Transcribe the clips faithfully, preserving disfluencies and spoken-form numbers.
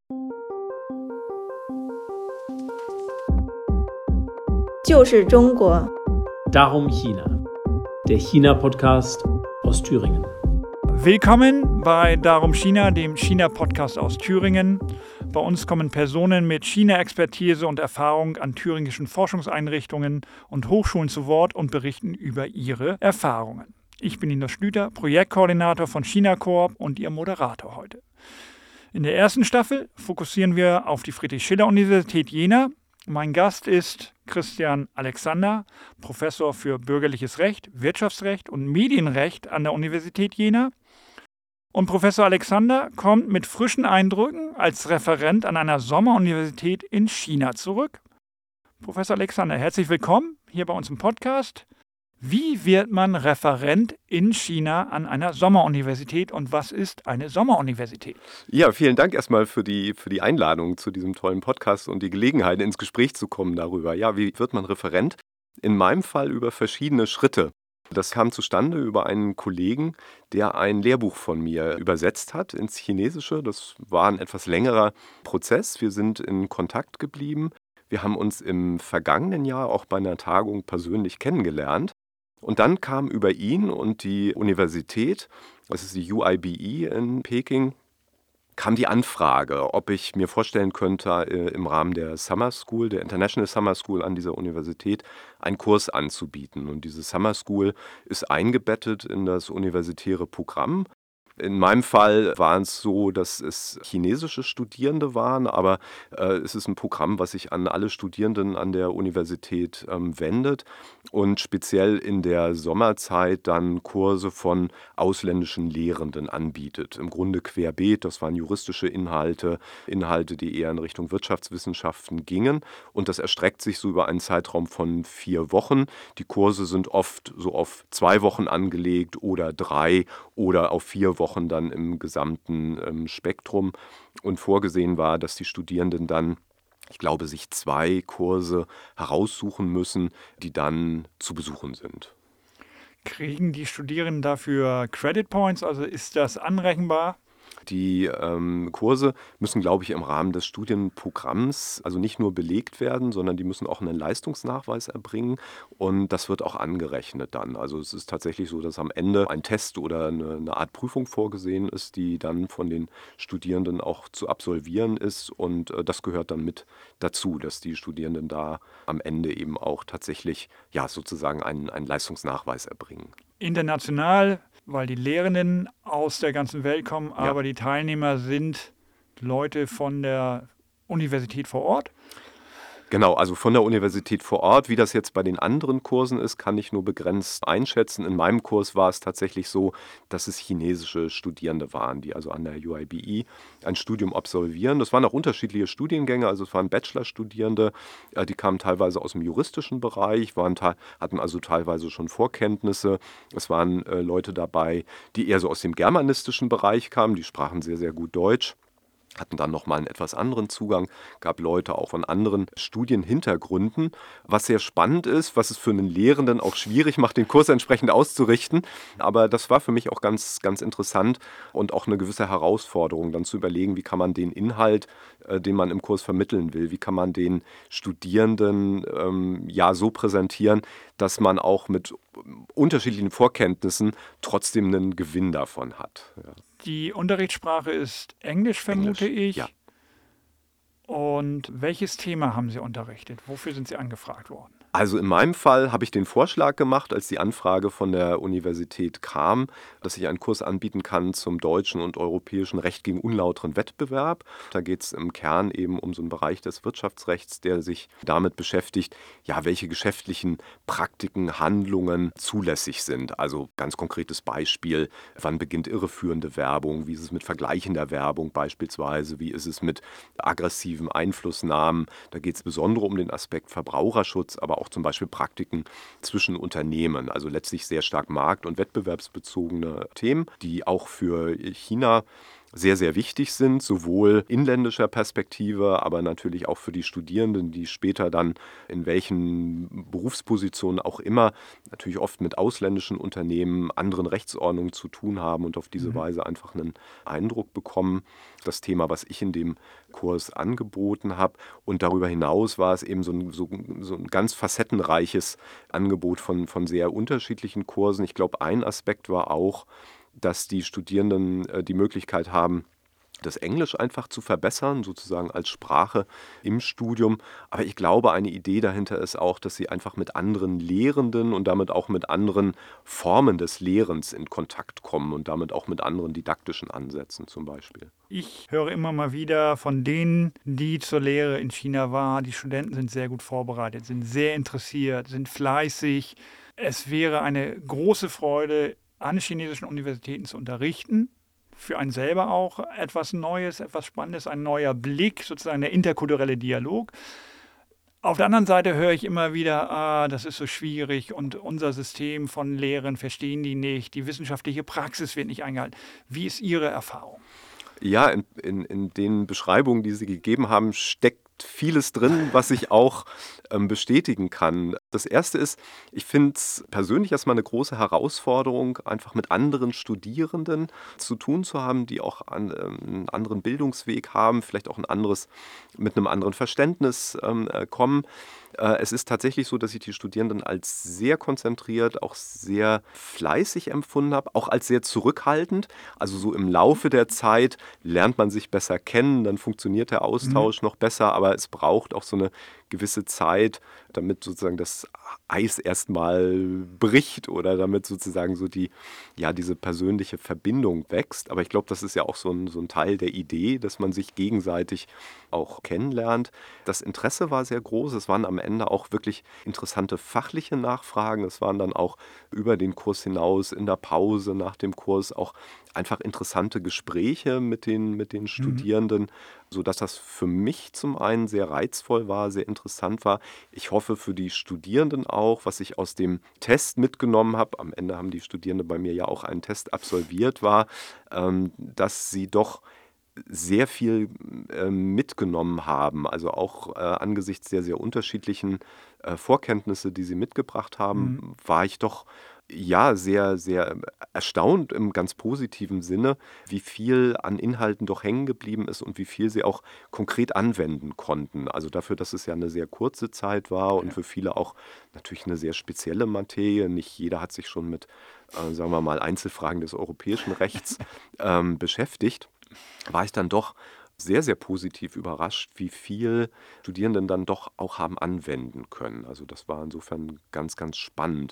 就是中国 Darum China, der China-Podcast aus Thüringen. Willkommen bei Darum China, dem China-Podcast aus Thüringen. Bei uns kommen Personen mit China-Expertise und Erfahrung an thüringischen Forschungseinrichtungen und Hochschulen zu Wort und berichten über ihre Erfahrungen. Ich bin Linus Schlüter, Projektkoordinator von China Coop und Ihr Moderator heute. In der ersten Staffel fokussieren wir auf die Friedrich-Schiller-Universität Jena. Mein Gast ist Christian Alexander, Professor für Bürgerliches Recht, Wirtschaftsrecht und Medienrecht an der Universität Jena. Und Professor Alexander kommt mit frischen Eindrücken als Referent an einer Sommeruniversität in China zurück. Professor Alexander, herzlich willkommen hier bei uns im Podcast. Wie wird man Referent in China an einer Sommeruniversität und was ist eine Sommeruniversität? Ja, vielen Dank erstmal für die, für die Einladung zu diesem tollen Podcast und die Gelegenheit, ins Gespräch zu kommen darüber. Ja, wie wird man Referent? In meinem Fall über verschiedene Schritte. Das kam zustande über einen Kollegen, der ein Lehrbuch von mir übersetzt hat ins Chinesische. Das war ein etwas längerer Prozess. Wir sind in Kontakt geblieben. Wir haben uns im vergangenen Jahr auch bei einer Tagung persönlich kennengelernt. Und dann kam über ihn und die Universität, das ist die U I B E in Peking, kam die Anfrage, ob ich mir vorstellen könnte, äh, im Rahmen der Summer School, der International Summer School an dieser Universität, einen Kurs anzubieten. Und diese Summer School ist eingebettet in das universitäre Programm. In meinem Fall war es so, dass es chinesische Studierende waren, aber äh, es ist ein Programm, was sich an alle Studierenden an der Universität ähm, wendet und speziell in der Sommerzeit dann Kurse von ausländischen Lehrenden anbietet. Im Grunde querbeet, das waren juristische Inhalte, Inhalte, die eher in Richtung Wirtschaftswissenschaften gingen und das erstreckt sich so über einen Zeitraum von vier Wochen. Die Kurse sind oft so auf zwei Wochen angelegt oder drei oder auf vier Wochen dann im gesamten ähm, Spektrum. Und vorgesehen war, dass die Studierenden dann, ich glaube, sich zwei Kurse heraussuchen müssen, die dann zu besuchen sind. Kriegen die Studierenden dafür Credit Points? Also ist das anrechenbar? Die ähm, Kurse müssen, glaube ich, im Rahmen des Studienprogramms also nicht nur belegt werden, sondern die müssen auch einen Leistungsnachweis erbringen und das wird auch angerechnet dann. Also es ist tatsächlich so, dass am Ende ein Test oder eine, eine Art Prüfung vorgesehen ist, die dann von den Studierenden auch zu absolvieren ist und äh, das gehört dann mit dazu, dass die Studierenden da am Ende eben auch tatsächlich ja sozusagen einen, einen Leistungsnachweis erbringen. International, weil die Lehrenden aus der ganzen Welt kommen, Ja. aber die Teilnehmer sind Leute von der Universität vor Ort. Genau, also von der Universität vor Ort. Wie das jetzt bei den anderen Kursen ist, kann ich nur begrenzt einschätzen. In meinem Kurs war es tatsächlich so, dass es chinesische Studierende waren, die also an der U I B E ein Studium absolvieren. Das waren auch unterschiedliche Studiengänge, also es waren Bachelorstudierende, äh, die kamen teilweise aus dem juristischen Bereich, waren, hatten also teilweise schon Vorkenntnisse. Es waren äh, Leute dabei, die eher so aus dem germanistischen Bereich kamen, die sprachen sehr, sehr gut Deutsch. Hatten dann nochmal einen etwas anderen Zugang, gab Leute auch von anderen Studienhintergründen, was sehr spannend ist, was es für einen Lehrenden auch schwierig macht, den Kurs entsprechend auszurichten. Aber das war für mich auch ganz, ganz interessant und auch eine gewisse Herausforderung, dann zu überlegen, wie kann man den Inhalt, äh, den man im Kurs vermitteln will, wie kann man den Studierenden ähm, ja so präsentieren, dass man auch mit unterschiedlichen Vorkenntnissen trotzdem einen Gewinn davon hat. Ja. Die Unterrichtssprache ist Englisch, vermute Englisch, ich. ja. Und welches Thema haben Sie unterrichtet? Wofür sind Sie angefragt worden? Also in meinem Fall habe ich den Vorschlag gemacht, als die Anfrage von der Universität kam, dass ich einen Kurs anbieten kann zum deutschen und europäischen Recht gegen unlauteren Wettbewerb. Da geht es im Kern eben um so einen Bereich des Wirtschaftsrechts, der sich damit beschäftigt, ja, welche geschäftlichen Praktiken, Handlungen zulässig sind. Also ganz konkretes Beispiel, wann beginnt irreführende Werbung, wie ist es mit vergleichender Werbung beispielsweise, wie ist es mit aggressiven Einflussnahmen. Da geht es besonders um den Aspekt Verbraucherschutz, aber auch zum Beispiel Praktiken zwischen Unternehmen, also letztlich sehr stark markt- und wettbewerbsbezogene Themen, die auch für China sehr, sehr wichtig sind, sowohl inländischer Perspektive, aber natürlich auch für die Studierenden, die später dann in welchen Berufspositionen auch immer natürlich oft mit ausländischen Unternehmen, anderen Rechtsordnungen zu tun haben und auf diese Mhm. Weise einfach einen Eindruck bekommen. Das Thema, was ich in dem Kurs angeboten habe. Und darüber hinaus war es eben so ein, so, so ein ganz facettenreiches Angebot von, von sehr unterschiedlichen Kursen. Ich glaube, ein Aspekt war auch, dass die Studierenden äh, die Möglichkeit haben, das Englisch einfach zu verbessern, sozusagen als Sprache im Studium. Aber ich glaube, eine Idee dahinter ist auch, dass sie einfach mit anderen Lehrenden und damit auch mit anderen Formen des Lehrens in Kontakt kommen und damit auch mit anderen didaktischen Ansätzen zum Beispiel. Ich höre immer mal wieder von denen, die zur Lehre in China waren, die Studenten sind sehr gut vorbereitet, sind sehr interessiert, sind fleißig. Es wäre eine große Freude, an chinesischen Universitäten zu unterrichten. Für einen selber auch etwas Neues, etwas Spannendes, ein neuer Blick, sozusagen der interkulturelle Dialog. Auf der anderen Seite höre ich immer wieder, ah, das ist so schwierig und unser System von Lehren verstehen die nicht, die wissenschaftliche Praxis wird nicht eingehalten. Wie ist Ihre Erfahrung? Ja, in, in, in den Beschreibungen, die Sie gegeben haben, steckt vieles drin, was ich auch ähm, bestätigen kann. Das Erste ist, ich finde es persönlich erstmal eine große Herausforderung, einfach mit anderen Studierenden zu tun zu haben, die auch an, ähm, einen anderen Bildungsweg haben, vielleicht auch ein anderes, mit einem anderen Verständnis ähm, äh, kommen. Äh, es ist tatsächlich so, dass ich die Studierenden als sehr konzentriert, auch sehr fleißig empfunden habe, auch als sehr zurückhaltend. Also so im Laufe der Zeit lernt man sich besser kennen, dann funktioniert der Austausch mhm. noch besser, aber es braucht auch so eine gewisse Zeit, damit sozusagen das Eis erstmal bricht oder damit sozusagen so die, ja, diese persönliche Verbindung wächst. Aber ich glaube, das ist ja auch so ein, so ein Teil der Idee, dass man sich gegenseitig auch kennenlernt. Das Interesse war sehr groß. Es waren am Ende auch wirklich interessante fachliche Nachfragen. Es waren dann auch über den Kurs hinaus in der Pause nach dem Kurs auch einfach interessante Gespräche mit den, mit den Studierenden, mhm. sodass das für mich zum einen sehr reizvoll war, sehr interessant war. Ich hoffe für die Studierenden auch, was ich aus dem Test mitgenommen habe, am Ende haben die Studierenden bei mir ja auch einen Test absolviert, war, ähm, dass sie doch sehr viel äh, mitgenommen haben, also auch äh, angesichts der sehr unterschiedlichen äh, Vorkenntnisse, die sie mitgebracht haben, mhm. war ich doch ja sehr, sehr erstaunt im ganz positiven Sinne, wie viel an Inhalten doch hängen geblieben ist und wie viel sie auch konkret anwenden konnten. Also dafür, dass es ja eine sehr kurze Zeit war und für viele auch natürlich eine sehr spezielle Materie. Nicht jeder hat sich schon mit, äh, sagen wir mal, Einzelfragen des europäischen Rechts ähm, beschäftigt. War ich dann doch sehr, sehr positiv überrascht, wie viel Studierenden dann doch auch haben anwenden können. Also das war insofern ganz, ganz spannend.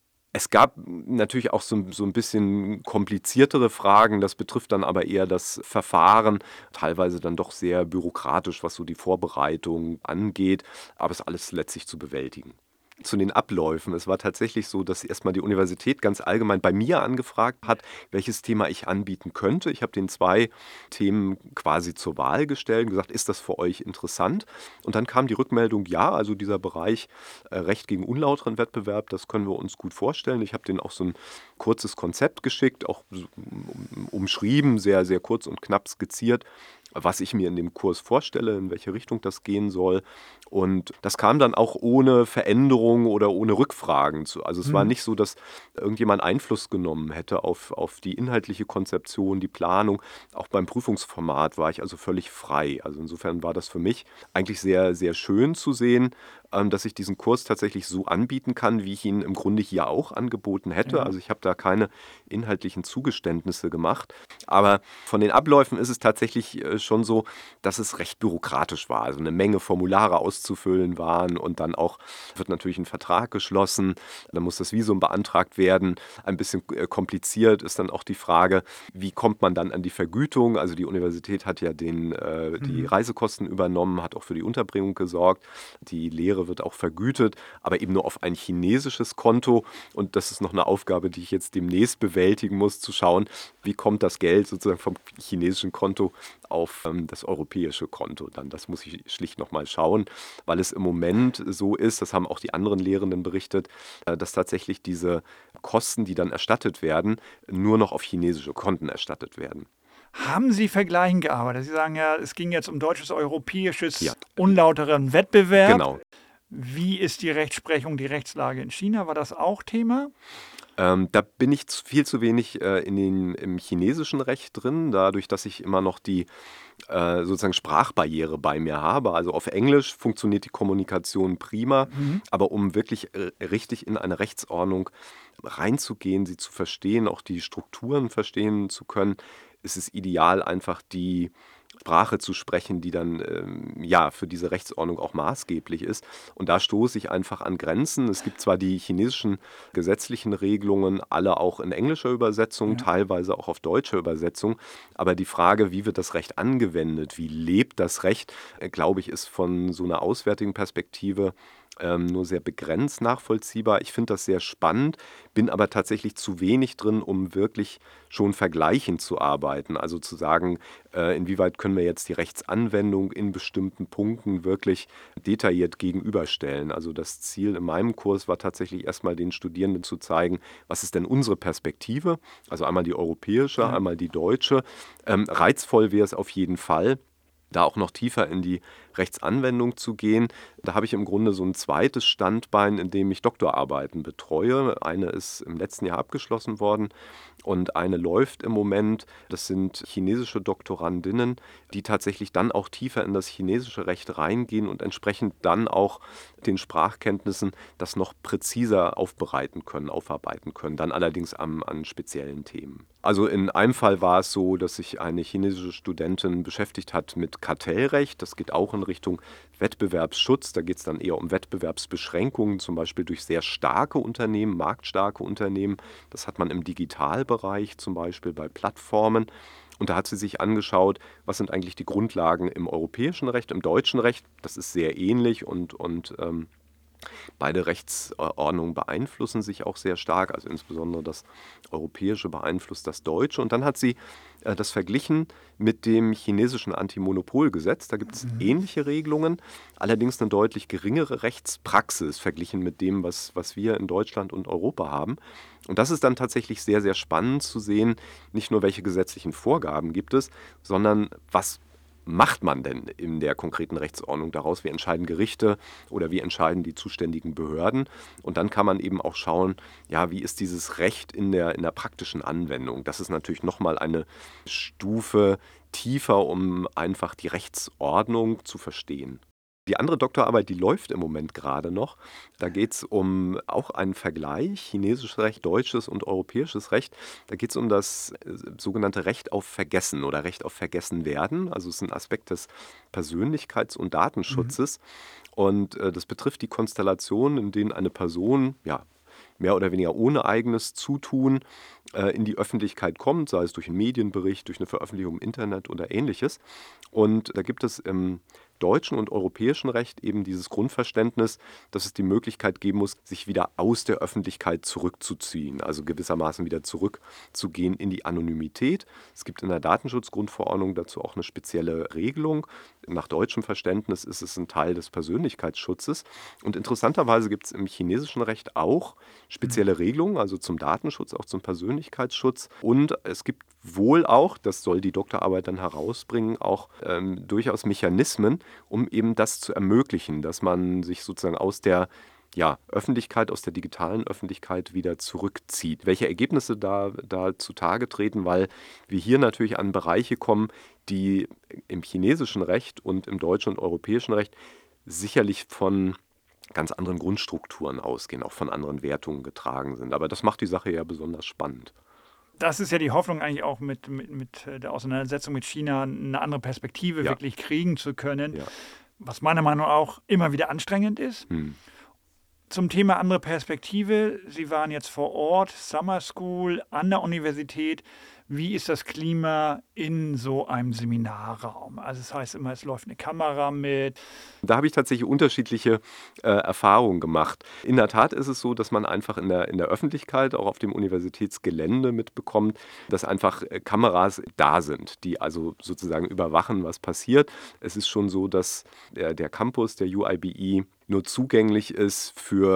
Es gab natürlich auch so, so ein bisschen kompliziertere Fragen, das betrifft dann aber eher das Verfahren, teilweise dann doch sehr bürokratisch, was so die Vorbereitung angeht, aber es ist alles letztlich zu bewältigen. Zu den Abläufen. Es war tatsächlich so, dass erstmal die Universität ganz allgemein bei mir angefragt hat, welches Thema ich anbieten könnte. Ich habe den zwei Themen quasi zur Wahl gestellt und gesagt, ist das für euch interessant? Und dann kam die Rückmeldung, ja, also dieser Bereich äh, Recht gegen unlauteren Wettbewerb, das können wir uns gut vorstellen. Ich habe denen auch so ein kurzes Konzept geschickt, auch um, umschrieben, sehr, sehr kurz und knapp skizziert, was ich mir in dem Kurs vorstelle, in welche Richtung das gehen soll. Und das kam dann auch ohne Veränderung oder ohne Rückfragen. Also es mhm. war nicht so, dass irgendjemand Einfluss genommen hätte auf, auf die inhaltliche Konzeption, die Planung. Auch beim Prüfungsformat war ich also völlig frei. Also insofern war das für mich eigentlich sehr, sehr schön zu sehen, dass ich diesen Kurs tatsächlich so anbieten kann, wie ich ihn im Grunde hier auch angeboten hätte. Ja. Also ich habe da keine inhaltlichen Zugeständnisse gemacht. Aber von den Abläufen ist es tatsächlich schon so, dass es recht bürokratisch war. Also eine Menge Formulare auszufüllen waren und dann auch wird natürlich ein Vertrag geschlossen. Dann muss das Visum beantragt werden. Ein bisschen kompliziert ist dann auch die Frage, wie kommt man dann an die Vergütung? Also die Universität hat ja den, äh, die mhm. Reisekosten übernommen, hat auch für die Unterbringung gesorgt. Die Lehre wird auch vergütet, aber eben nur auf ein chinesisches Konto. Und das ist noch eine Aufgabe, die ich jetzt demnächst bewältigen muss, zu schauen, wie kommt das Geld sozusagen vom chinesischen Konto auf ähm, das europäische Konto. Dann, das muss ich schlicht nochmal schauen, weil es im Moment so ist, das haben auch die anderen Lehrenden berichtet, äh, dass tatsächlich diese Kosten, die dann erstattet werden, nur noch auf chinesische Konten erstattet werden. Haben Sie vergleichend gearbeitet? Sie sagen ja, es ging jetzt um deutsches, europäisches, Ja. unlauteren Wettbewerb. Genau. Wie ist die Rechtsprechung, die Rechtslage in China? War das auch Thema? Ähm, da bin ich zu, viel zu wenig äh, in den, im chinesischen Recht drin, dadurch, dass ich immer noch die äh, sozusagen Sprachbarriere bei mir habe. Also auf Englisch funktioniert die Kommunikation prima, Mhm. aber um wirklich äh, richtig in eine Rechtsordnung reinzugehen, sie zu verstehen, auch die Strukturen verstehen zu können, ist es ideal, einfach die Sprache zu sprechen, die dann ähm, ja für diese Rechtsordnung auch maßgeblich ist. Und da stoße ich einfach an Grenzen. Es gibt zwar die chinesischen gesetzlichen Regelungen, alle auch in englischer Übersetzung, Ja. teilweise auch auf deutscher Übersetzung, aber die Frage, wie wird das Recht angewendet, wie lebt das Recht, äh, glaube ich, ist von so einer auswärtigen Perspektive ähm, nur sehr begrenzt nachvollziehbar. Ich finde das sehr spannend, bin aber tatsächlich zu wenig drin, um wirklich schon vergleichend zu arbeiten. Also zu sagen, äh, inwieweit können wir jetzt die Rechtsanwendung in bestimmten Punkten wirklich detailliert gegenüberstellen. Also das Ziel in meinem Kurs war tatsächlich erstmal den Studierenden zu zeigen, was ist denn unsere Perspektive? Also einmal die europäische, Ja. einmal die deutsche. Ähm, reizvoll wäre es auf jeden Fall, da auch noch tiefer in die Rechtsanwendung zu gehen. Da habe ich im Grunde so ein zweites Standbein, in dem ich Doktorarbeiten betreue. Eine ist im letzten Jahr abgeschlossen worden und eine läuft im Moment. Das sind chinesische Doktorandinnen, die tatsächlich dann auch tiefer in das chinesische Recht reingehen und entsprechend dann auch den Sprachkenntnissen das noch präziser aufbereiten können, aufarbeiten können, dann allerdings am, an speziellen Themen. Also in einem Fall war es so, dass sich eine chinesische Studentin beschäftigt hat mit Kartellrecht. Das geht auch in Richtung Wettbewerbsschutz. Da geht es dann eher um Wettbewerbsbeschränkungen, zum Beispiel durch sehr starke Unternehmen, marktstarke Unternehmen. Das hat man im Digitalbereich, zum Beispiel bei Plattformen. Und da hat sie sich angeschaut, was sind eigentlich die Grundlagen im europäischen Recht, im deutschen Recht. Das ist sehr ähnlich und, und ähm, beide Rechtsordnungen beeinflussen sich auch sehr stark, also insbesondere das Europäische beeinflusst das Deutsche. Und dann hat sie äh, das verglichen mit dem chinesischen Antimonopolgesetz. Da gibt es Mhm. ähnliche Regelungen, allerdings eine deutlich geringere Rechtspraxis verglichen mit dem, was, was wir in Deutschland und Europa haben. Und das ist dann tatsächlich sehr, sehr spannend zu sehen, nicht nur welche gesetzlichen Vorgaben gibt es, sondern was macht man denn in der konkreten Rechtsordnung daraus? Wie entscheiden Gerichte oder wie entscheiden die zuständigen Behörden? Und dann kann man eben auch schauen, ja, wie ist dieses Recht in der, in der praktischen Anwendung? Das ist natürlich nochmal eine Stufe tiefer, um einfach die Rechtsordnung zu verstehen. Die andere Doktorarbeit, die läuft im Moment gerade noch. Da geht es um auch einen Vergleich, chinesisches Recht, deutsches und europäisches Recht. Da geht es um das äh, sogenannte Recht auf Vergessen oder Recht auf Vergessenwerden. Also es ist ein Aspekt des Persönlichkeits- und Datenschutzes. Und äh, das betrifft die Konstellation, in denen eine Person, ja, mehr oder weniger ohne eigenes Zutun äh, in die Öffentlichkeit kommt, sei es durch einen Medienbericht, durch eine Veröffentlichung im Internet oder ähnliches. Und da gibt es im deutschen und europäischen Recht eben dieses Grundverständnis, dass es die Möglichkeit geben muss, sich wieder aus der Öffentlichkeit zurückzuziehen, also gewissermaßen wieder zurückzugehen in die Anonymität. Es gibt in der Datenschutzgrundverordnung dazu auch eine spezielle Regelung. Nach deutschem Verständnis ist es ein Teil des Persönlichkeitsschutzes. Und interessanterweise gibt es im chinesischen Recht auch spezielle Regelungen, also zum Datenschutz, auch zum Persönlichkeitsschutz. Und es gibt wohl auch, das soll die Doktorarbeit dann herausbringen, auch ähm, durchaus Mechanismen, um eben das zu ermöglichen, dass man sich sozusagen aus der ja, Öffentlichkeit, aus der digitalen Öffentlichkeit wieder zurückzieht. Welche Ergebnisse da, da zutage treten, weil wir hier natürlich an Bereiche kommen, die im chinesischen Recht und im deutschen und europäischen Recht sicherlich von ganz anderen Grundstrukturen ausgehen, auch von anderen Wertungen getragen sind. Aber das macht die Sache ja besonders spannend. Das ist ja die Hoffnung eigentlich auch mit, mit, mit der Auseinandersetzung mit China, eine andere Perspektive Ja. wirklich kriegen zu können, Ja. was meiner Meinung nach auch immer wieder anstrengend ist. Hm. Zum Thema andere Perspektive, Sie waren jetzt vor Ort, Summer School, an der Universität. Wie ist das Klima in so einem Seminarraum? Also es heißt immer, es läuft eine Kamera mit. Da habe ich tatsächlich unterschiedliche äh, Erfahrungen gemacht. In der Tat ist es so, dass man einfach in der, in der Öffentlichkeit, auch auf dem Universitätsgelände mitbekommt, dass einfach äh, Kameras da sind, die also sozusagen überwachen, was passiert. Es ist schon so, dass der, der Campus der U I B E nur zugänglich ist für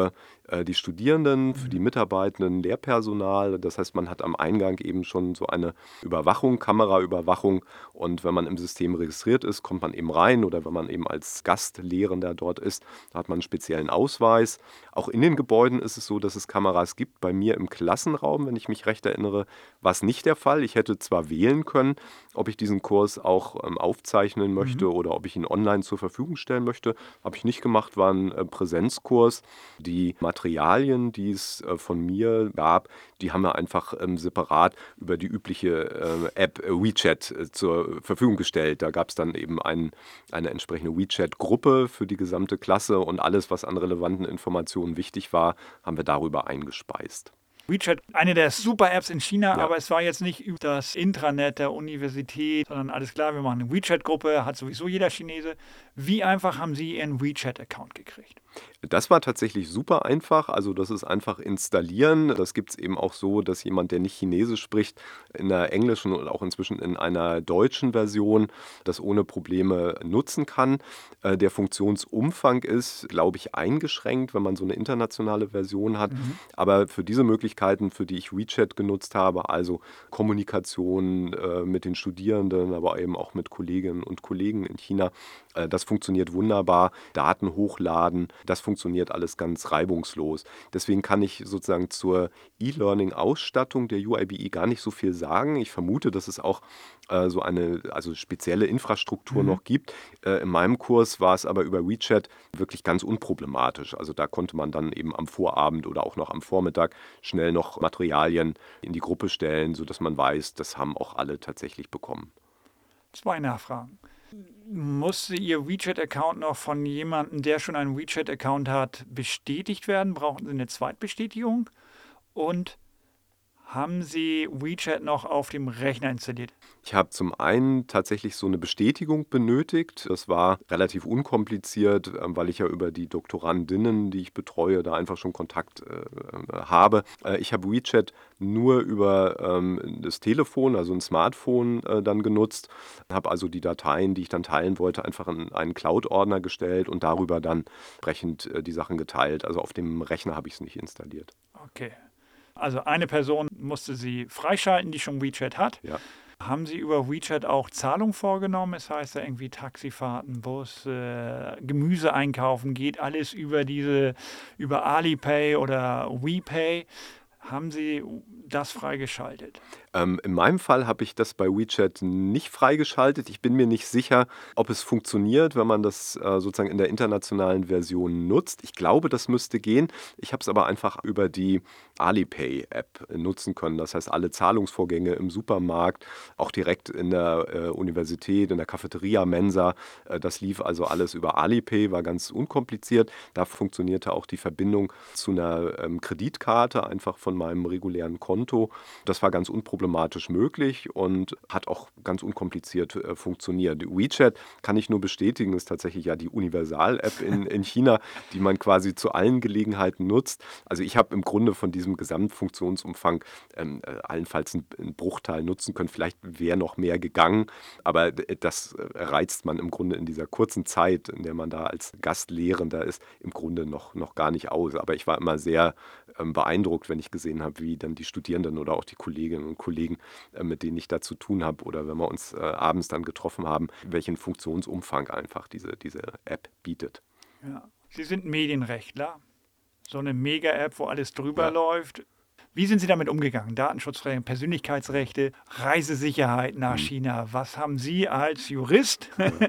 äh, die Studierenden, für die Mitarbeitenden, Lehrpersonal. Das heißt, man hat am Eingang eben schon so eine Überwachung, Kameraüberwachung. Und wenn man im System registriert ist, kommt man eben rein. Oder wenn man eben als Gastlehrender dort ist, da hat man einen speziellen Ausweis. Auch in den Gebäuden ist es so, dass es Kameras gibt. Bei mir im Klassenraum, wenn ich mich recht erinnere, war es nicht der Fall. Ich hätte zwar wählen können, ob ich diesen Kurs auch ähm, aufzeichnen möchte oder ob ich ihn online zur Verfügung stellen möchte. Habe ich nicht gemacht, war ein äh, Präsenzkurs. Die Materialien, die es äh, von mir gab, die haben wir einfach ähm, separat über die übliche äh, App äh, WeChat äh, zur Verfügung gestellt. Da gab es dann eben ein, eine entsprechende WeChat-Gruppe für die gesamte Klasse und alles, was an relevanten Informationen wichtig war, haben wir darüber eingespeist. WeChat, eine der Super-Apps in China, Ja. aber es war jetzt nicht über das Intranet der Universität, sondern alles klar, wir machen eine WeChat-Gruppe, hat sowieso jeder Chinese. Wie einfach haben Sie Ihren WeChat-Account gekriegt? Das war tatsächlich super einfach. Also das ist einfach installieren. Das gibt es eben auch so, dass jemand, der nicht Chinesisch spricht, in der englischen und auch inzwischen in einer deutschen Version das ohne Probleme nutzen kann. Äh, der Funktionsumfang ist, glaube ich, eingeschränkt, wenn man so eine internationale Version hat. Mhm. Aber für diese Möglichkeiten, für die ich WeChat genutzt habe, also Kommunikation äh, mit den Studierenden, aber eben auch mit Kolleginnen und Kollegen in China, äh, das funktioniert wunderbar. Daten hochladen, das funktioniert alles ganz reibungslos. Deswegen kann ich sozusagen zur E-Learning-Ausstattung der U I B I gar nicht so viel sagen. Ich vermute, dass es auch äh, so eine also spezielle Infrastruktur Mhm. noch gibt. Äh, in meinem Kurs war es aber über WeChat wirklich ganz unproblematisch. Also da konnte man dann eben am Vorabend oder auch noch am Vormittag schnell noch Materialien in die Gruppe stellen, sodass man weiß, das haben auch alle tatsächlich bekommen. Zwei Nachfragen. Musste Ihr WeChat-Account noch von jemandem, der schon einen WeChat-Account hat, bestätigt werden? Brauchen Sie eine Zweitbestätigung? Und haben Sie WeChat noch auf dem Rechner installiert? Ich habe zum einen tatsächlich so eine Bestätigung benötigt. Das war relativ unkompliziert, ähm, weil ich ja über die Doktorandinnen, die ich betreue, da einfach schon Kontakt äh, habe. Äh, ich habe WeChat nur über ähm, das Telefon, also ein Smartphone, äh, dann genutzt. Habe also die Dateien, die ich dann teilen wollte, einfach in einen Cloud-Ordner gestellt und darüber dann entsprechend äh, die Sachen geteilt. Also auf dem Rechner habe ich es nicht installiert. Okay. Also eine Person musste Sie freischalten, die schon WeChat hat. Ja. Haben Sie über WeChat auch Zahlungen vorgenommen? Das heißt ja irgendwie Taxifahrten, Bus, äh, Gemüse einkaufen, geht alles über diese, über Alipay oder WePay. Haben Sie das freigeschaltet? Ähm, in meinem Fall habe ich das bei WeChat nicht freigeschaltet. Ich bin mir nicht sicher, ob es funktioniert, wenn man das äh, sozusagen in der internationalen Version nutzt. Ich glaube, das müsste gehen. Ich habe es aber einfach über die Alipay-App nutzen können. Das heißt, alle Zahlungsvorgänge im Supermarkt, auch direkt in der äh, Universität, in der Cafeteria, Mensa, äh, das lief also alles über Alipay, war ganz unkompliziert. Da funktionierte auch die Verbindung zu einer ähm, Kreditkarte, einfach von meinem regulären Konto. Das war ganz unproblematisch möglich und hat auch ganz unkompliziert äh, funktioniert. WeChat kann ich nur bestätigen, ist tatsächlich ja die Universal-App in, in China, die man quasi zu allen Gelegenheiten nutzt. Also ich habe im Grunde von diesem Gesamtfunktionsumfang ähm, äh, allenfalls einen, einen Bruchteil nutzen können. Vielleicht wäre noch mehr gegangen, aber das reizt man im Grunde in dieser kurzen Zeit, in der man da als Gastlehrender ist, im Grunde noch, noch gar nicht aus. Aber ich war immer sehr ähm, beeindruckt, wenn ich gesehen habe, wie dann die Studierenden oder auch die Kolleginnen und Kollegen, äh, mit denen ich da zu tun habe oder wenn wir uns äh, abends dann getroffen haben, welchen Funktionsumfang einfach diese, diese App bietet. Ja. Sie sind Medienrechtler. So eine Mega-App, wo alles drüber Ja. läuft. Wie sind Sie damit umgegangen? Datenschutzrechte, Persönlichkeitsrechte, Reisesicherheit nach Mhm. China. Was haben Sie als Jurist,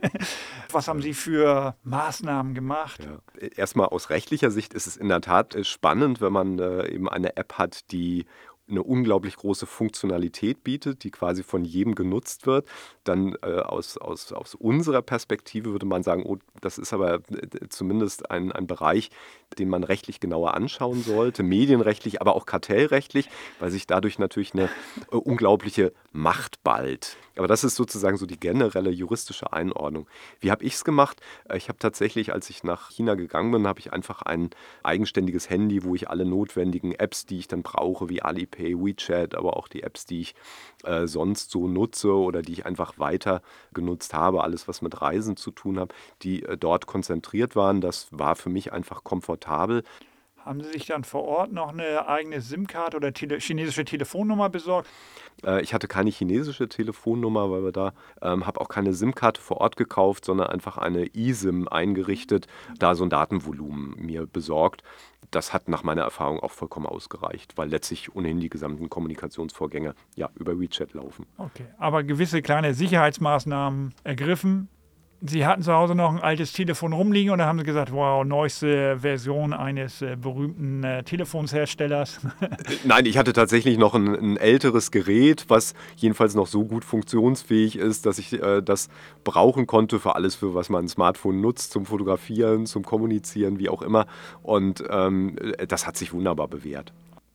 was haben Sie für Maßnahmen gemacht? Ja. Erstmal aus rechtlicher Sicht ist es in der Tat äh, spannend, wenn man äh, eben eine App hat, die eine unglaublich große Funktionalität bietet, die quasi von jedem genutzt wird, dann äh, aus, aus, aus unserer Perspektive würde man sagen, oh, das ist aber äh, zumindest ein, ein Bereich, den man rechtlich genauer anschauen sollte, medienrechtlich, aber auch kartellrechtlich, weil sich dadurch natürlich eine äh, unglaubliche Macht ballt. Aber das ist sozusagen so die generelle juristische Einordnung. Wie habe ich es gemacht? Äh, Ich habe tatsächlich, als ich nach China gegangen bin, habe ich einfach ein eigenständiges Handy, wo ich alle notwendigen Apps, die ich dann brauche, wie Alipay, WeChat, aber auch die Apps, die ich äh, sonst so nutze oder die ich einfach weiter genutzt habe, alles, was mit Reisen zu tun hat, die äh, dort konzentriert waren. Das war für mich einfach komfortabel. Haben Sie sich dann vor Ort noch eine eigene SIM-Karte oder tele- chinesische Telefonnummer besorgt? Äh, ich hatte keine chinesische Telefonnummer, weil wir da, ähm, habe auch keine SIM-Karte vor Ort gekauft, sondern einfach eine eSIM eingerichtet, da so ein Datenvolumen mir besorgt. Das hat nach meiner Erfahrung auch vollkommen ausgereicht, weil letztlich ohnehin die gesamten Kommunikationsvorgänge ja über WeChat laufen. Okay, aber gewisse kleine Sicherheitsmaßnahmen ergriffen. Sie hatten zu Hause noch ein altes Telefon rumliegen und dann haben Sie gesagt, wow, neueste Version eines äh, berühmten äh, Telefonsherstellers. Nein, ich hatte tatsächlich noch ein, ein älteres Gerät, was jedenfalls noch so gut funktionsfähig ist, dass ich äh, das brauchen konnte für alles, für was man ein Smartphone nutzt, zum Fotografieren, zum Kommunizieren, wie auch immer. Und ähm, das hat sich wunderbar bewährt.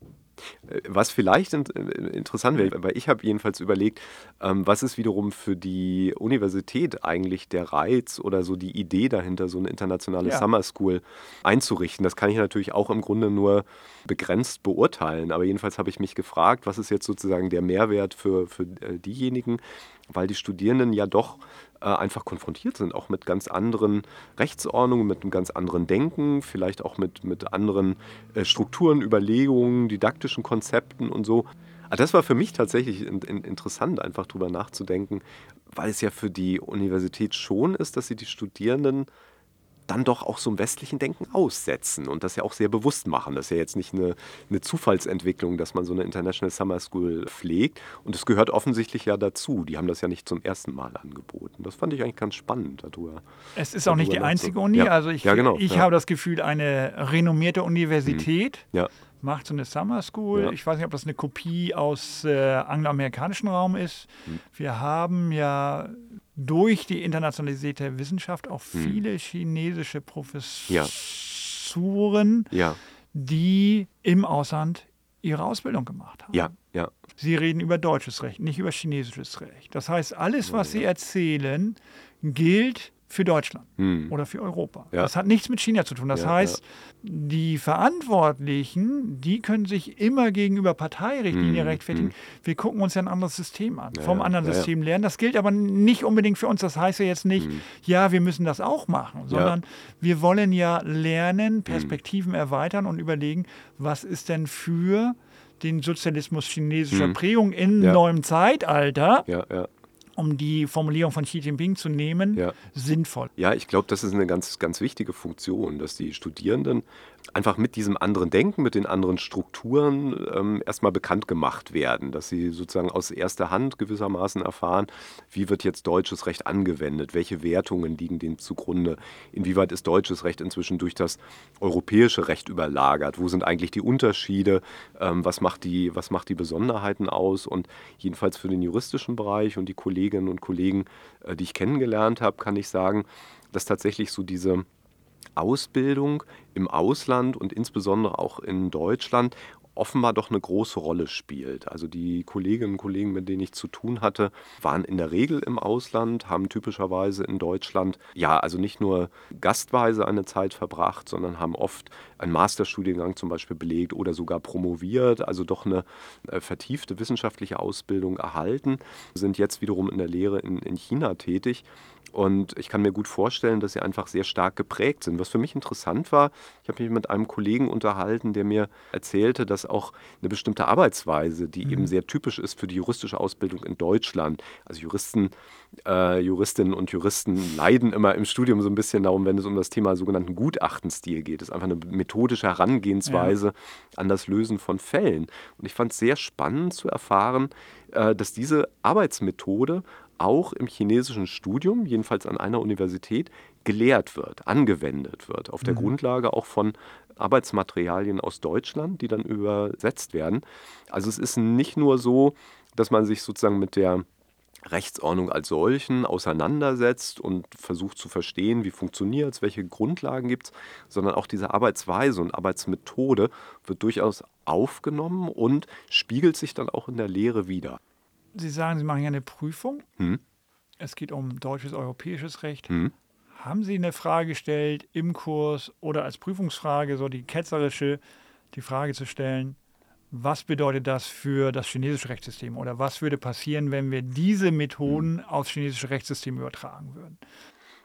Was vielleicht in, interessant wäre, weil ich habe jedenfalls überlegt, ähm, was ist wiederum für die Universität eigentlich der Reiz oder so die Idee dahinter, so eine internationale Ja. Summer School einzurichten. Das kann ich natürlich auch im Grunde nur begrenzt beurteilen, aber jedenfalls habe ich mich gefragt, was ist jetzt sozusagen der Mehrwert für, für äh, diejenigen, weil die Studierenden ja doch äh, einfach konfrontiert sind, auch mit ganz anderen Rechtsordnungen, mit einem ganz anderen Denken, vielleicht auch mit, mit anderen äh, Strukturen, Überlegungen, didaktischen Konzepten und so. Also das war für mich tatsächlich in, in, interessant, einfach drüber nachzudenken, weil es ja für die Universität schon ist, dass sie die Studierenden dann doch auch so einem westlichen Denken aussetzen und das ja auch sehr bewusst machen. Das ist ja jetzt nicht eine, eine Zufallsentwicklung, dass man so eine International Summer School pflegt. Und es gehört offensichtlich ja dazu. Die haben das ja nicht zum ersten Mal angeboten. Das fand ich eigentlich ganz spannend darüber. Es ist auch nicht die darüber einzige nachzu- Uni. Ja. Also ich, Ja, genau, ich ja. habe das Gefühl, eine renommierte Universität Ja, macht so eine Summer School. Ja. Ich weiß nicht, ob das eine Kopie aus äh, angloamerikanischen Raum ist. Hm. Wir haben ja durch die internationalisierte Wissenschaft auch Hm. viele chinesische Professuren, ja, die im Ausland ihre Ausbildung gemacht haben. ja, ja. Sie reden über deutsches Recht, nicht über chinesisches Recht. Das heißt, alles, was Sie erzählen, gilt für Deutschland Hm. oder für Europa. Ja. Das hat nichts mit China zu tun. Das Ja, heißt, die Verantwortlichen, die können sich immer gegenüber Parteirichtlinien Hm, rechtfertigen. Wir gucken uns ja ein anderes System an, Ja, vom ja, anderen ja, ja. System lernen. Das gilt aber nicht unbedingt für uns. Das heißt ja jetzt nicht, Hm. ja, wir müssen das auch machen, sondern wir wollen ja lernen, Perspektiven erweitern und überlegen, was ist denn für den Sozialismus chinesischer Hm. Prägung in Ja. neuem Zeitalter, Ja, ja. um die Formulierung von Xi Jinping zu nehmen, Ja. sinnvoll. Ja, ich glaube, das ist eine ganz, ganz wichtige Funktion, dass die Studierenden einfach mit diesem anderen Denken, mit den anderen Strukturen ähm, erstmal bekannt gemacht werden, dass sie sozusagen aus erster Hand gewissermaßen erfahren, wie wird jetzt deutsches Recht angewendet, welche Wertungen liegen dem zugrunde, inwieweit ist deutsches Recht inzwischen durch das europäische Recht überlagert, wo sind eigentlich die Unterschiede, ähm, was macht die, was macht die Besonderheiten aus und jedenfalls für den juristischen Bereich und die Kolleginnen und Kollegen, äh, die ich kennengelernt habe, kann ich sagen, dass tatsächlich so diese Ausbildung im Ausland und insbesondere auch in Deutschland offenbar doch eine große Rolle spielt. Also die Kolleginnen und Kollegen, mit denen ich zu tun hatte, waren in der Regel im Ausland, haben typischerweise in Deutschland, ja, also nicht nur gastweise eine Zeit verbracht, sondern haben oft einen Masterstudiengang zum Beispiel belegt oder sogar promoviert, also doch eine äh, vertiefte wissenschaftliche Ausbildung erhalten, sind jetzt wiederum in der Lehre in, in China tätig. Und ich kann mir gut vorstellen, dass sie einfach sehr stark geprägt sind. Was für mich interessant war, ich habe mich mit einem Kollegen unterhalten, der mir erzählte, dass auch eine bestimmte Arbeitsweise, die Mhm. eben sehr typisch ist für die juristische Ausbildung in Deutschland, also Juristen, äh, Juristinnen und Juristen leiden immer im Studium so ein bisschen darum, wenn es um das Thema sogenannten Gutachtenstil geht. Das ist einfach eine methodische Herangehensweise an das Lösen von Fällen. Und ich fand es sehr spannend zu erfahren, äh, dass diese Arbeitsmethode auch im chinesischen Studium, jedenfalls an einer Universität, gelehrt wird, angewendet wird, auf der Mhm. Grundlage auch von Arbeitsmaterialien aus Deutschland, die dann übersetzt werden. Also es ist nicht nur so, dass man sich sozusagen mit der Rechtsordnung als solchen auseinandersetzt und versucht zu verstehen, wie funktioniert es, welche Grundlagen gibt es, sondern auch diese Arbeitsweise und Arbeitsmethode wird durchaus aufgenommen und spiegelt sich dann auch in der Lehre wider. Sie sagen, Sie machen ja eine Prüfung. Hm? Es geht um deutsches, europäisches Recht. Hm? Haben Sie eine Frage gestellt im Kurs oder als Prüfungsfrage, so die ketzerische, die Frage zu stellen, was bedeutet das für das chinesische Rechtssystem oder was würde passieren, wenn wir diese Methoden aufs chinesische Rechtssystem übertragen würden?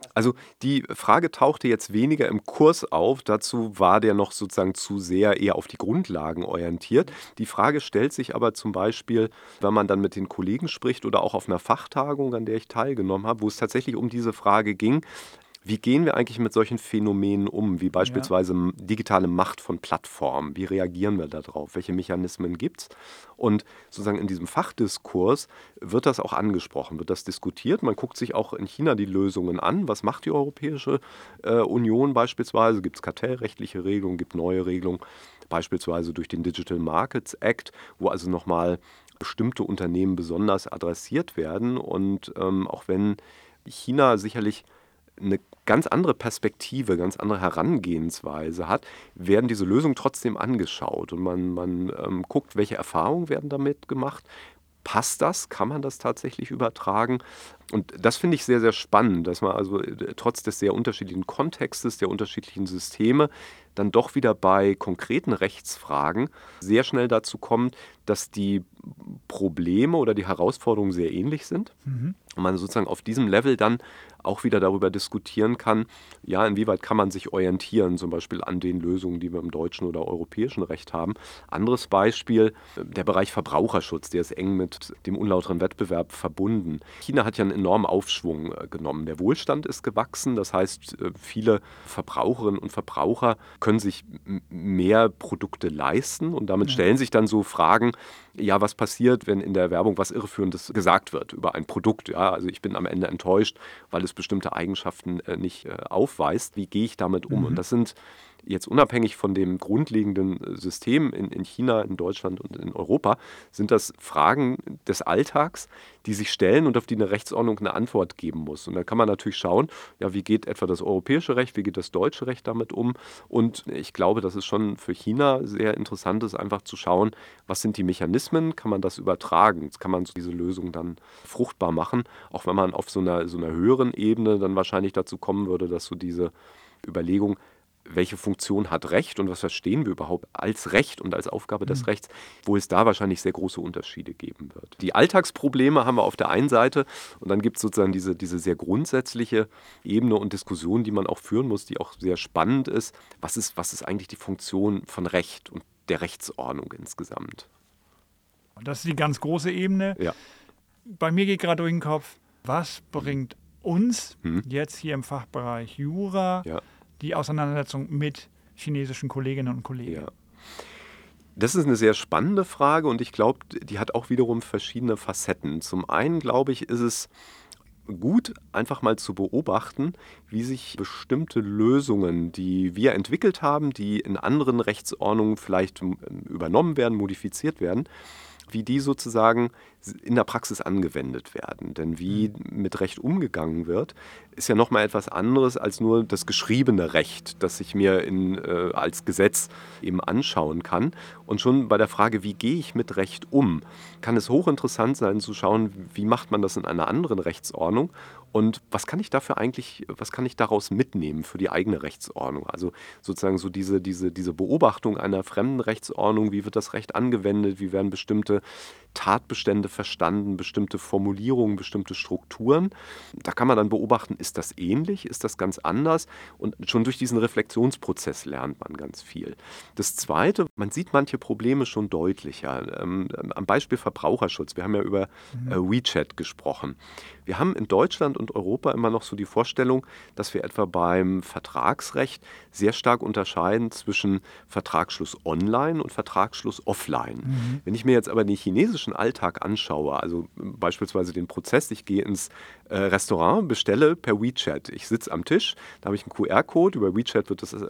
Also die Frage tauchte jetzt weniger im Kurs auf, dazu war der noch sozusagen zu sehr eher auf die Grundlagen orientiert. Die Frage stellt sich aber zum Beispiel, wenn man dann mit den Kollegen spricht oder auch auf einer Fachtagung, an der ich teilgenommen habe, wo es tatsächlich um diese Frage ging: Wie gehen wir eigentlich mit solchen Phänomenen um, wie beispielsweise m- digitale Macht von Plattformen? Wie reagieren wir darauf? Welche Mechanismen gibt es? Und sozusagen in diesem Fachdiskurs wird das auch angesprochen, wird das diskutiert. Man guckt sich auch in China die Lösungen an. Was macht die Europäische äh, Union beispielsweise? Gibt es kartellrechtliche Regelungen, gibt neue Regelungen, beispielsweise durch den Digital Markets Act, wo also nochmal bestimmte Unternehmen besonders adressiert werden. Und ähm, auch wenn China sicherlich eine ganz andere Perspektive, ganz andere Herangehensweise hat, werden diese Lösungen trotzdem angeschaut und man, man ähm, guckt, welche Erfahrungen werden damit gemacht. Passt das? Kann man das tatsächlich übertragen? Und das finde ich sehr, sehr spannend, dass man also äh, trotz des sehr unterschiedlichen Kontextes, der unterschiedlichen Systeme, dann doch wieder bei konkreten Rechtsfragen sehr schnell dazu kommt, dass die Probleme oder die Herausforderungen sehr ähnlich sind. Mhm. Und man sozusagen auf diesem Level dann auch wieder darüber diskutieren kann, ja, inwieweit kann man sich orientieren, zum Beispiel an den Lösungen, die wir im deutschen oder europäischen Recht haben. Anderes Beispiel, äh, der Bereich Verbraucherschutz, der ist eng mit dem unlauteren Wettbewerb verbunden. China hat ja einen enormen Aufschwung äh, genommen. Der Wohlstand ist gewachsen, das heißt, äh, viele Verbraucherinnen und Verbraucher können sich m- mehr Produkte leisten und damit Ja. stellen sich dann so Fragen, ja, was passiert, wenn in der Werbung was Irreführendes gesagt wird über ein Produkt? Ja, also ich bin am Ende enttäuscht, weil es bestimmte Eigenschaften äh, nicht äh, aufweist. Wie gehe ich damit um? Mhm. Und das sind jetzt unabhängig von dem grundlegenden äh, System in, in China, in Deutschland und in Europa, sind das Fragen des Alltags, die sich stellen und auf die eine Rechtsordnung eine Antwort geben muss. Und da kann man natürlich schauen, ja, wie geht etwa das europäische Recht, wie geht das deutsche Recht damit um? Und ich glaube, dass es schon für China sehr interessant ist, einfach zu schauen, was sind die Mechanismen, kann man das übertragen, kann man so diese Lösung dann fruchtbar machen, auch wenn man auf so einer, so einer höheren Ebene dann wahrscheinlich dazu kommen würde, dass so diese Überlegung, welche Funktion hat Recht und was verstehen wir überhaupt als Recht und als Aufgabe des Mhm. Rechts, wo es da wahrscheinlich sehr große Unterschiede geben wird. Die Alltagsprobleme haben wir auf der einen Seite und dann gibt es sozusagen diese, diese sehr grundsätzliche Ebene und Diskussion, die man auch führen muss, die auch sehr spannend ist. Was ist, was ist eigentlich die Funktion von Recht und der Rechtsordnung insgesamt? Und das ist die ganz große Ebene. Ja. Bei mir geht gerade durch den Kopf, was bringt uns Hm. jetzt hier im Fachbereich Jura Ja. die Auseinandersetzung mit chinesischen Kolleginnen und Kollegen? Ja. Das ist eine sehr spannende Frage und ich glaube, die hat auch wiederum verschiedene Facetten. Zum einen, glaube ich, ist es gut, einfach mal zu beobachten, wie sich bestimmte Lösungen, die wir entwickelt haben, die in anderen Rechtsordnungen vielleicht ähm, übernommen werden, modifiziert werden, wie die sozusagen in der Praxis angewendet werden. Denn wie mit Recht umgegangen wird, ist ja nochmal etwas anderes als nur das geschriebene Recht, das ich mir in, äh, als Gesetz eben anschauen kann. Und schon bei der Frage, wie gehe ich mit Recht um, kann es hochinteressant sein zu schauen, wie macht man das in einer anderen Rechtsordnung und was kann ich dafür eigentlich, was kann ich daraus mitnehmen für die eigene Rechtsordnung? Also sozusagen so diese, diese, diese Beobachtung einer fremden Rechtsordnung, wie wird das Recht angewendet, wie werden bestimmte Tatbestände verstanden, bestimmte Formulierungen, bestimmte Strukturen. Da kann man dann beobachten, ist das ähnlich, ist das ganz anders? Und schon durch diesen Reflexionsprozess lernt man ganz viel. Das Zweite, man sieht manche Probleme schon deutlicher. Ähm, am Beispiel Verbraucherschutz. Wir haben ja über äh, WeChat gesprochen. Wir haben in Deutschland und Europa immer noch so die Vorstellung, dass wir etwa beim Vertragsrecht sehr stark unterscheiden zwischen Vertragsschluss online und Vertragsschluss offline. Mhm. Wenn ich mir jetzt aber den chinesischen Alltag anschaue, also beispielsweise den Prozess, ich gehe ins äh, Restaurant, bestelle per WeChat. Ich sitze am Tisch, da habe ich einen Q R-Code, über WeChat wird das, äh,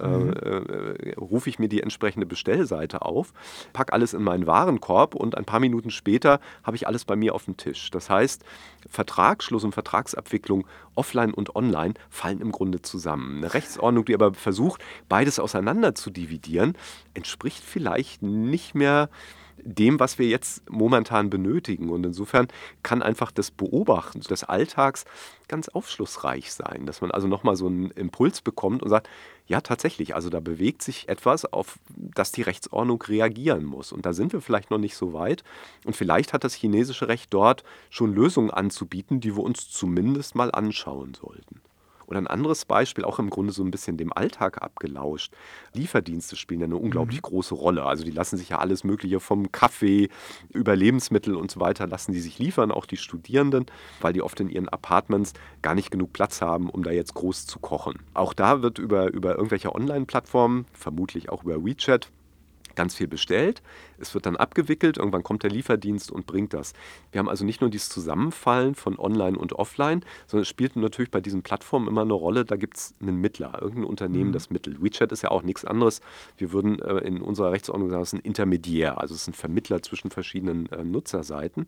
äh, rufe ich mir die entsprechende Bestellseite auf, packe alles in meinen Warenkorb und ein paar Minuten später habe ich alles bei mir auf dem Tisch. Das heißt, Vertragsschluss und Vertragsabwicklung offline und online fallen im Grunde zusammen. Eine Rechtsordnung, die aber versucht, beides auseinander zu dividieren, entspricht vielleicht nicht mehr dem, was wir jetzt momentan benötigen. Und insofern kann einfach das Beobachten des Alltags ganz aufschlussreich sein, dass man also nochmal so einen Impuls bekommt und sagt, ja tatsächlich, also da bewegt sich etwas, auf das die Rechtsordnung reagieren muss. Und da sind wir vielleicht noch nicht so weit. Und vielleicht hat das chinesische Recht dort schon Lösungen anzubieten, die wir uns zumindest mal anschauen sollten. Oder ein anderes Beispiel, auch im Grunde so ein bisschen dem Alltag abgelauscht. Lieferdienste spielen ja eine unglaublich mhm. große Rolle. Also die lassen sich ja alles Mögliche vom Kaffee über Lebensmittel und so weiter, lassen die sich liefern, auch die Studierenden, weil die oft in ihren Apartments gar nicht genug Platz haben, um da jetzt groß zu kochen. Auch da wird über, über irgendwelche Online-Plattformen, vermutlich auch über WeChat, ganz viel bestellt. Es wird dann abgewickelt, irgendwann kommt der Lieferdienst und bringt das. Wir haben also nicht nur dieses Zusammenfallen von Online und Offline, sondern es spielt natürlich bei diesen Plattformen immer eine Rolle, da gibt es einen Mittler, irgendein Unternehmen, mhm. das mittelt. WeChat ist ja auch nichts anderes. Wir würden äh, in unserer Rechtsordnung sagen, es ist ein Intermediär, also es ist ein Vermittler zwischen verschiedenen äh, Nutzerseiten.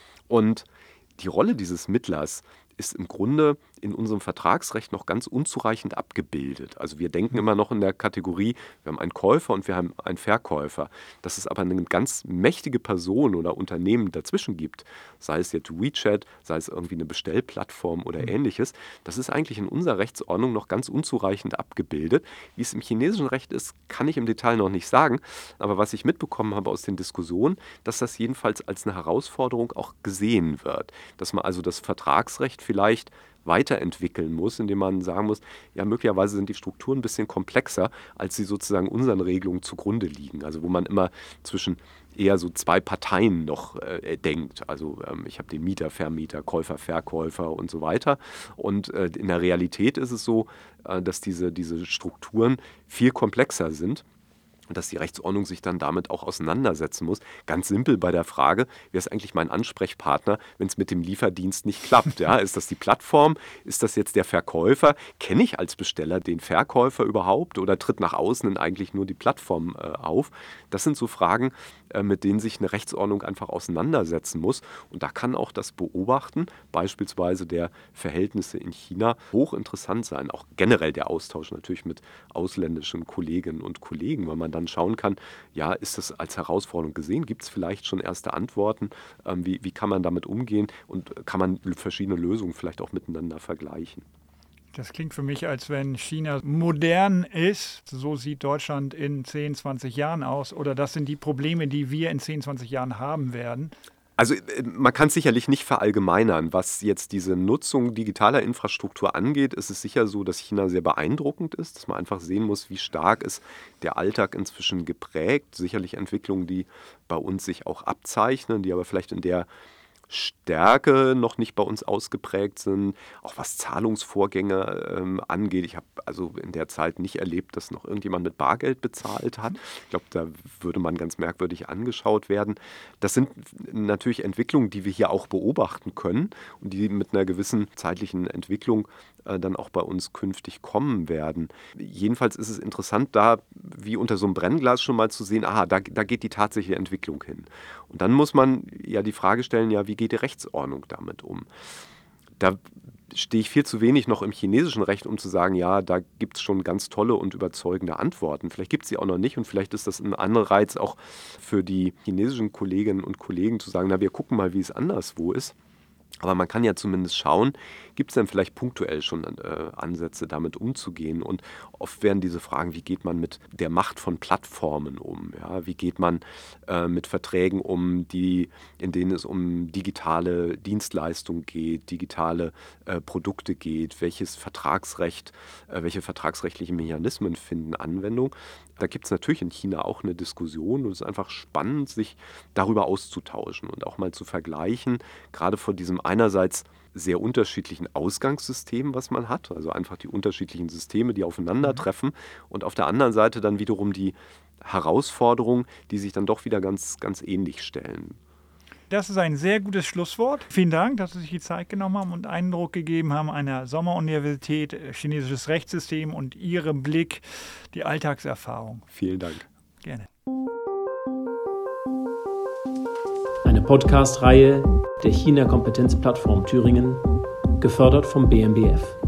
Und die Rolle dieses Mittlers ist im Grunde in unserem Vertragsrecht noch ganz unzureichend abgebildet. Also wir denken immer noch in der Kategorie, wir haben einen Käufer und wir haben einen Verkäufer. Dass es aber eine ganz mächtige Person oder Unternehmen dazwischen gibt, sei es jetzt WeChat, sei es irgendwie eine Bestellplattform oder ähnliches, das ist eigentlich in unserer Rechtsordnung noch ganz unzureichend abgebildet. Wie es im chinesischen Recht ist, kann ich im Detail noch nicht sagen. Aber was ich mitbekommen habe aus den Diskussionen, dass das jedenfalls als eine Herausforderung auch gesehen wird. Dass man also das Vertragsrecht vielleicht weiterentwickeln muss, indem man sagen muss, ja, möglicherweise sind die Strukturen ein bisschen komplexer, als sie sozusagen unseren Regelungen zugrunde liegen. Also wo man immer zwischen eher so zwei Parteien noch äh, denkt. Also ähm, ich habe den Mieter, Vermieter, Käufer, Verkäufer und so weiter. Und äh, in der Realität ist es so, äh, dass diese, diese Strukturen viel komplexer sind. Und dass die Rechtsordnung sich dann damit auch auseinandersetzen muss. Ganz simpel bei der Frage, wer ist eigentlich mein Ansprechpartner, wenn es mit dem Lieferdienst nicht klappt? Ja, ist das die Plattform? Ist das jetzt der Verkäufer? Kenne ich als Besteller den Verkäufer überhaupt oder tritt nach außen eigentlich nur die Plattform äh, auf? Das sind so Fragen, äh, mit denen sich eine Rechtsordnung einfach auseinandersetzen muss. Und da kann auch das Beobachten, beispielsweise der Verhältnisse in China, hochinteressant sein. Auch generell der Austausch natürlich mit ausländischen Kolleginnen und Kollegen, weil man dann schauen kann, ja, ist das als Herausforderung gesehen? Gibt es vielleicht schon erste Antworten? Ähm, wie, wie kann man damit umgehen? Und kann man verschiedene Lösungen vielleicht auch miteinander vergleichen? Das klingt für mich, als wenn China modern ist. So sieht Deutschland in zehn, zwanzig Jahren aus. Oder das sind die Probleme, die wir in zehn, zwanzig Jahren haben werden. Also man kann es sicherlich nicht verallgemeinern. Was jetzt diese Nutzung digitaler Infrastruktur angeht, ist es sicher so, dass China sehr beeindruckend ist, dass man einfach sehen muss, wie stark ist der Alltag inzwischen geprägt. Sicherlich Entwicklungen, die bei uns sich auch abzeichnen, die aber vielleicht in der Stärke noch nicht bei uns ausgeprägt sind, auch was Zahlungsvorgänge ähm, angeht. Ich habe also in der Zeit nicht erlebt, dass noch irgendjemand mit Bargeld bezahlt hat. Ich glaube, da würde man ganz merkwürdig angeschaut werden. Das sind natürlich Entwicklungen, die wir hier auch beobachten können und die mit einer gewissen zeitlichen Entwicklung äh, dann auch bei uns künftig kommen werden. Jedenfalls ist es interessant, da wie unter so einem Brennglas schon mal zu sehen, aha, da, da geht die tatsächliche Entwicklung hin. Und dann muss man ja die Frage stellen, ja, wie geht die Rechtsordnung damit um? Da stehe ich viel zu wenig noch im chinesischen Recht, um zu sagen, ja, da gibt es schon ganz tolle und überzeugende Antworten. Vielleicht gibt es sie auch noch nicht und vielleicht ist das ein Anreiz auch für die chinesischen Kolleginnen und Kollegen zu sagen, na, wir gucken mal, wie es anderswo ist. Aber man kann ja zumindest schauen, gibt es denn vielleicht punktuell schon äh, Ansätze, damit umzugehen? Und oft werden diese Fragen, wie geht man mit der Macht von Plattformen um? Ja? Wie geht man äh, mit Verträgen um, die, in denen es um digitale Dienstleistungen geht, digitale äh, Produkte geht? Welches Vertragsrecht, äh, welche vertragsrechtlichen Mechanismen finden Anwendung? Da gibt es natürlich in China auch eine Diskussion und es ist einfach spannend, sich darüber auszutauschen und auch mal zu vergleichen, gerade vor diesem einerseits sehr unterschiedlichen Ausgangssystem, was man hat, also einfach die unterschiedlichen Systeme, die aufeinandertreffen und auf der anderen Seite dann wiederum die Herausforderungen, die sich dann doch wieder ganz, ganz ähnlich stellen. Das ist ein sehr gutes Schlusswort. Vielen Dank, dass Sie sich die Zeit genommen haben und Eindruck gegeben haben einer Sommeruniversität, chinesisches Rechtssystem und Ihrem Blick, die Alltagserfahrung. Vielen Dank. Gerne. Eine Podcast-Reihe der China-Kompetenzplattform Thüringen, gefördert vom B M B F.